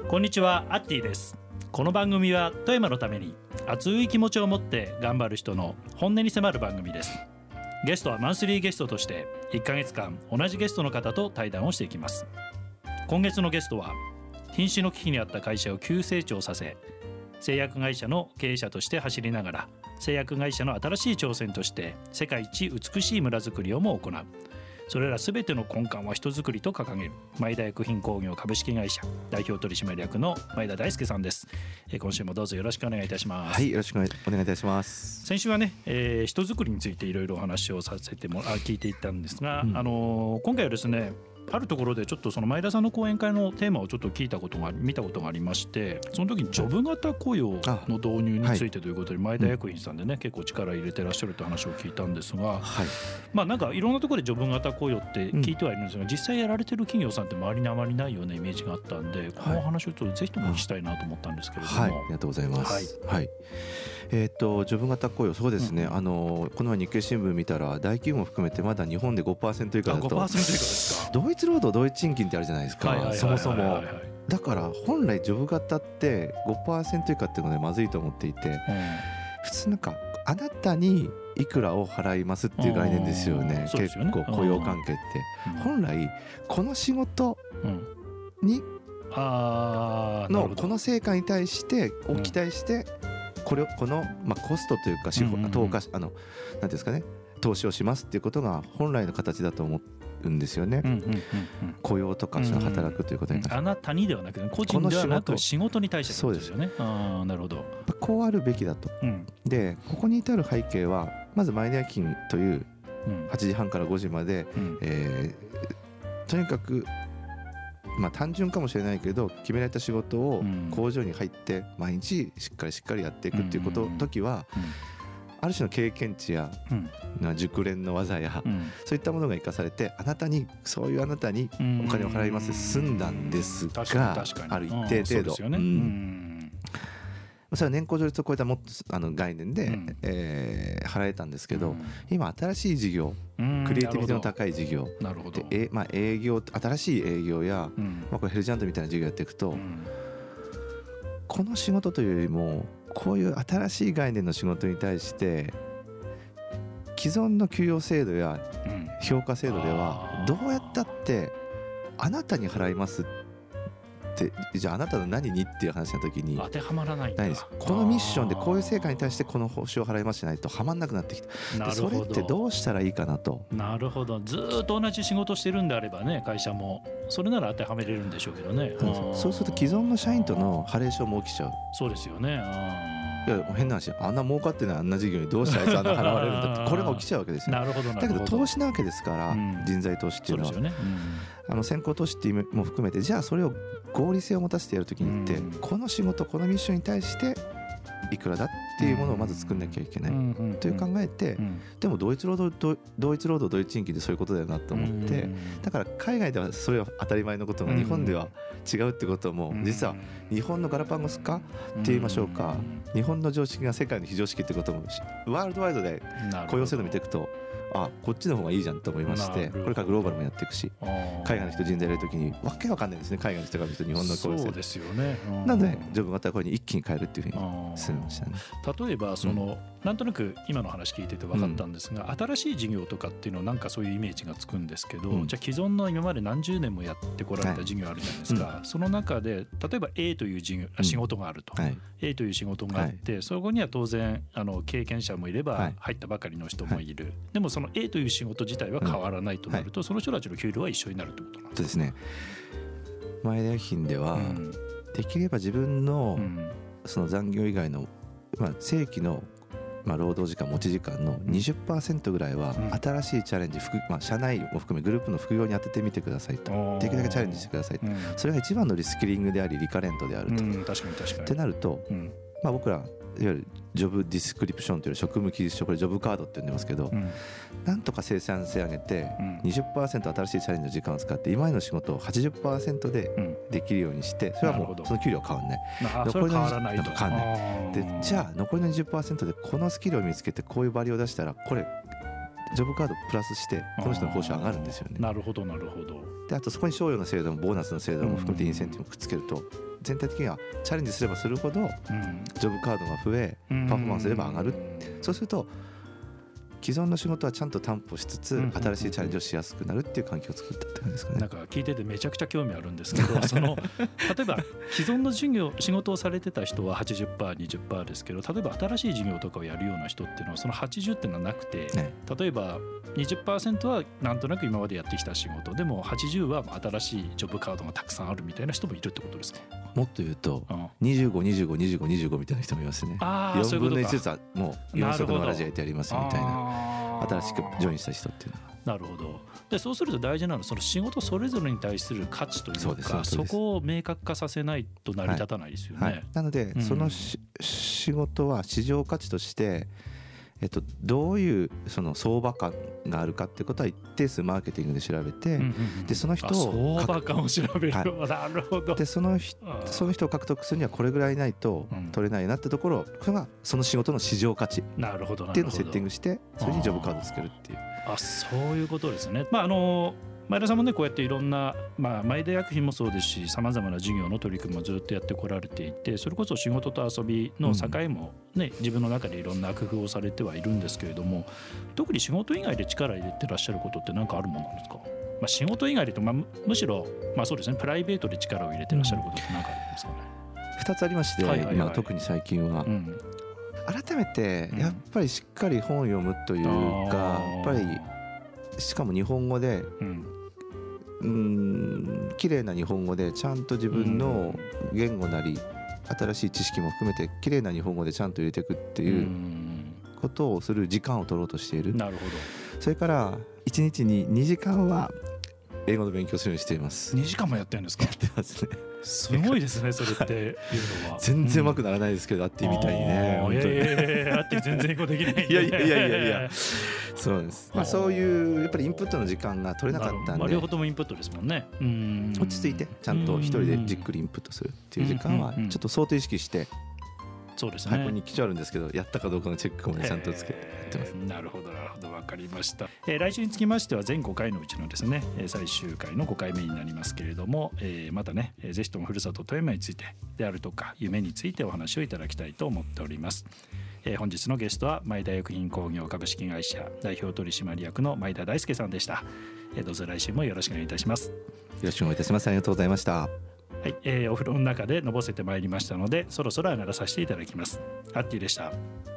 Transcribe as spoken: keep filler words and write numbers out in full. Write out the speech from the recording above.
こんにちは、アッティです。この番組は富山のために熱い気持ちを持って頑張る人の本音に迫る番組です。ゲストはマンスリーゲストとしていっかげつかん同じゲストの方と対談をしていきます。今月のゲストは瀕死の危機にあった会社を急成長させ、製薬会社の経営者として走りながら製薬会社の新しい挑戦として世界一美しい村づくりをも行う、それらすべての根幹は人づくりと掲げる前田薬品工業株式会社代表取締役の前田大輔さんです。今週もどうぞよろしくお願いいたします。 はい、よろしくお願いいたします。 先週はね、えー、人づくりについていろいろお話をさせてもあ聞いていったんですが、うん、あのー、今回はですね、あるところでちょっとその前田さんの講演会のテーマをちょっと聞いたことが見たことがありまして、その時にジョブ型雇用の導入についてということで、前田薬品さんでね結構力入れてらっしゃるという話を聞いたんですが、はい、まあなんかいろんなところでジョブ型雇用って聞いてはいるんですが、実際やられてる企業さんって周りにあまりないようなイメージがあったんで、この話をちょっとぜひともしたいなと思ったんですけれども。 はい、ありがとうございます。はい、はい、えー、っとジョブ型雇用、そうですね、うん、あのこの前日経新聞見たら大企業も含めてまだ日本で ごパーセント 以下だと。 ごパーセント 以下ですか。 同一労働同一賃金ってあるじゃないですか、そもそも。だから本来ジョブ型って ごパーセント 以下っていうのでまずいと思っていて、うん、普通なんかあなたにいくらを払いますっていう概念ですよね、うん、結構雇用関係って、うん、本来この仕事に、うん、あのこの成果に対してを期待してこれをこの、まあ、コストというか資本、投下、あのなんていうんですかね、投資をしますっていうことが本来の形だと思うんですよね、うんうんうんうん、雇用とかその働くということに関して、 うんうん、あなたにではなくて個人ではなく仕事に対してそうですよね。あ、なるほど。 こうあるべきだと、うん、でここに至る背景はまず前田薬品というはちじはんからごじまで、うん、えー、とにかくまあ単純かもしれないけど決められた仕事を工場に入って毎日しっかりしっかりやっていくっていうこと、うん、時は、うん、ある種の経験値や、うん、熟練の技や、うん、そういったものが生かされて、あなたにそういうあなたにお金を払います済んだんですが、ある一定程度、うん、それは年功序列を超えたもっとあの概念で、うん、えー、払えたんですけど、うん、今新しい事業、クリエイティビティの高い事業で、え、まあ、営業、新しい営業や、うん、まあ、これヘルジャントみたいな事業やっていくと、うん、この仕事というよりもこういう新しい概念の仕事に対して既存の給与制度や評価制度ではどうやったってあなたに払いますって、じゃああなたの何にっていう話の時に当てはまらないんだ。 ないです。このミッションでこういう成果に対してこの報酬を払いますじゃないとはまんなくなってきた。でそれってどうしたらいいかなと。 なるほど。ずっと同じ仕事してるんであればね、会社もそれなら当てはめれるんでしょうけどね。 そうすると既存の社員とのハレーションも起きちゃう。 そうですよね。あ、 いや変な話、あんな儲かってないあんな事業にどうしてあいつあんな払われるんだってこれが起きちゃうわけですよ。 なるほどなるほど。 だけど投資なわけですから、うん、人材投資っていうのは、そうですよね、うん、あの先行投資っていう意味も含めて、じゃあそれを合理性を持たせてやるときにって、うん、この仕事このミッションに対していくらだっていうものをまず作んなきゃいけない、うん、という考えて、うん、でも同一労働同一労働同一賃金ってそういうことだよなと思って、うん、だから海外ではそれは当たり前のことが日本では違うってことも、実は日本のガラパゴス化って言いましょうか、日本の常識が世界の非常識ってこともワールドワイドで雇用制度を見ていくと、あ、こっちの方がいいじゃんと思いまして、これからグローバルもやっていくし、海外の人人材やるときにわけわかんないですね、海外の人が見ると日本の雇用制度。そうですよね。なのでジョブ型これに一気に変えるっていうふうに進めましたね。 例えばその、うん、なんとなく今の話聞いてて分かったんですが、うん、新しい事業とかっていうのはなんかそういうイメージがつくんですけど、うん、じゃあ既存の今まで何十年もやってこられた事業あるじゃないですか、はい、うん、その中で例えば A という事業、仕事があると、はい、A という仕事があって、はい、そこには当然あの経験者もいれば入ったばかりの人もいる、はい、でもその A という仕事自体は変わらないとなると、うん、はい、その人たちの給料は一緒になるってことなんですか。 そうですね。前田薬品では、うん、できれば自分のその残業以外の、まあ、正規のまあ労働時間持ち時間の にじゅっパーセント ぐらいは新しいチャレンジ、まあ、社内も含めグループの副業に当ててみてくださいと、できるだけチャレンジしてくださいと、それが一番のリスキリングでありリカレントであると、 うん、確かに確かにってなると、うん、まあ、僕らいわゆるジョブディスクリプションという職務記述書、これジョブカードって呼んでますけど、うん、なんとか生産性上げて にじゅっパーセント 新しいチャレンジの時間を使って今までの仕事を はちじゅっパーセント でできるようにして、それはもうその給料は変わらない、 残りの変わらないと変わらないで、じゃあ残りの にじゅっパーセント でこのスキルを見つけてこういうバリを出したらこれジョブカードプラスしてこの人の報酬上がるんですよね。 なるほどなるほど。 であとそこに賞与の制度もボーナスの制度も含めてインセンティブをくっつけると全体的にはチャレンジすればするほど、うん、ジョブカードが増えパフォーマンスレベルが上がる、うん、そうすると既存の仕事はちゃんと担保しつつ、うんうんうんうん、新しいチャレンジをしやすくなるっていう環境を作ったって感じですかね。 なんか聞いててめちゃくちゃ興味あるんですけどその例えば既存の授業仕事をされてた人は はちじゅっパーセント、にじゅっパーセント ですけど、例えば新しい授業とかをやるような人っていうのはそのはちじゅうっていうのはなくて、ね、例えば にじゅっパーセント はなんとなく今までやってきた仕事でもはちじゅうは新しいジョブカードがたくさんあるみたいな人もいるってことですか？ もっと言うと、うん、にじゅうご、にじゅうご、にじゅうご、にじゅうごみたいな人もいますね。 あよんぶんのいちずつはもうよん足のラジオやりますみたいな新しくジョインした人っていうのは。 なるほど。でそうすると大事なのはその仕事それぞれに対する価値というか、 そうです、そうです。そこを明確化させないと成り立たないですよね、 はいはい、なので、うん、その仕事は市場価値として、えっと、どういうその相場感があるかってことは一定数マーケティングで調べて、うんうんうん、でその人を相場感を調べる、はい、なるほど。 でそのその人を獲得するにはこれぐらいないと取れないなってところ、それがその仕事の市場価値っていうのをセッティングしてそれにジョブカードをつけるっていう。 あ、そういうことですね。まああの前田さんもねこうやっていろんな、まあ、前田薬品もそうですしさまざまな事業の取り組みもずっとやってこられていて、それこそ仕事と遊びの境も、ね、自分の中でいろんな工夫をされてはいるんですけれども、特に仕事以外で力入れてらっしゃることって何かあるものなんですか？まあ、仕事以外でと、まあ、むしろ、まあそうですね、プライベートで力を入れてらっしゃることって何かあるんですかね？ ふたつありまして、はいはいはい、今特に最近は、うん、改めてやっぱりしっかり本を読むというか、うん、やっぱりしかも日本語で、うんうーん綺麗な日本語でちゃんと自分の言語なり新しい知識も含めて綺麗な日本語でちゃんと入れていくっていうことをする時間を取ろうとしている。 なるほど。 それからいちにちににじかんは英語の勉強するようにしています。 にじかんもやってるんですか？ やってますね。 すごいですねそれっていうのは。 全然うまくならないですけど、うん、あってみたいにね。 いやいやいやあって全然英語できない。 いやいやいやいやいやそうです、まあ、そういうやっぱりインプットの時間が取れなかったんで、 まあ、両方ともインプットですもんね。うん落ち着いてちゃんと一人でじっくりインプットするっていう時間はちょっと相当意識して、 そうですね、 はい、ここに記帳あるんですけどやったかどうかのチェックもねちゃんとつけてやってます。 なるほどなるほど、分かりました。えー、来週につきましては全ごかいのうちのですね最終回のごかいめになりますけれども、えー、またねぜひともふるさと富山についてであるとか夢についてお話をいただきたいと思っております。えー、本日のゲストは前田薬品工業株式会社代表取締役の前田大輔さんでした。えー、どうぞ来週もよろしくお願いいたします。よろしくお願いいたします。ありがとうございました。 はい、えー、お風呂の中でのぼせてまいりましたのでそろそろ上がらさせていただきます。アッティでした。